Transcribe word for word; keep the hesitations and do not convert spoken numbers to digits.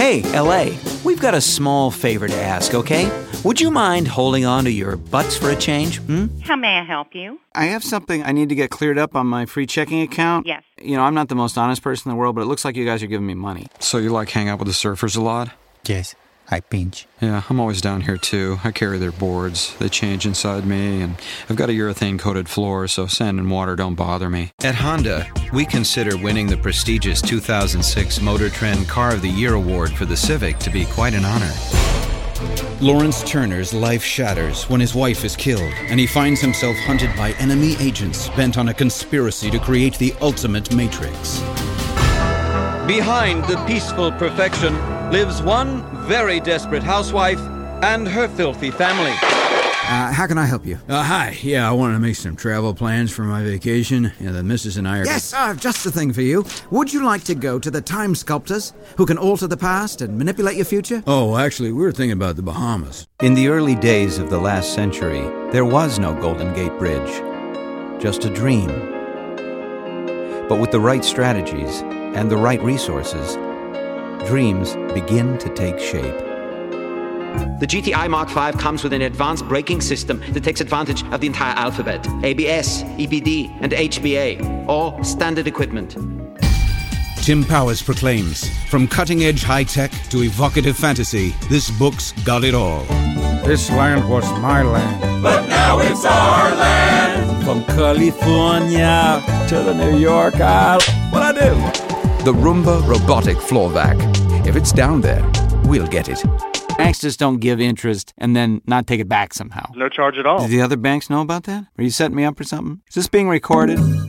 Hey, L A, we've got a small favor to ask, okay? Would you mind holding on to your butts for a change? Hmm? How may I help you? I have something I need to get cleared up on my free checking account. Yes. You know, I'm not the most honest person in the world, but it looks like you guys are giving me money. So you like hang out with the surfers a lot? Yes, I pinch. Yeah, I'm always down here too. I carry their boards. They change inside me, and I've got a urethane-coated floor, so sand and water don't bother me. At Honda, we consider winning the prestigious two thousand six Motor Trend Car of the Year award for the Civic to be quite an honor. Lawrence Turner's life shatters when his wife is killed, and he finds himself hunted by enemy agents bent on a conspiracy to create the ultimate Matrix. Behind the peaceful perfection lives one very desperate housewife and her filthy family. Uh, how can I help you? Uh, hi. Yeah, I wanted to make some travel plans for my vacation. Yeah, the missus and I are... Yes, I've just the thing for you. Would you like to go to the time sculptors who can alter the past and manipulate your future? Oh, actually, we were thinking about the Bahamas. In the early days of the last century, there was no Golden Gate Bridge. Just a dream. But with the right strategies and the right resources, dreams begin to take shape. The G T I Mark five comes with an advanced braking system that takes advantage of the entire alphabet. A B S, E P D, and H B A, all standard equipment. Tim Powers proclaims, from cutting-edge high-tech to evocative fantasy, this book's got it all. This land was my land, but now it's our land. From California to the New York Isle. What I do? The Roomba robotic floor vac. If it's down there, we'll get it. Banks just don't give interest and then not take it back somehow. No charge at all. Do the other banks know about that? Are you setting me up for something? Is this being recorded?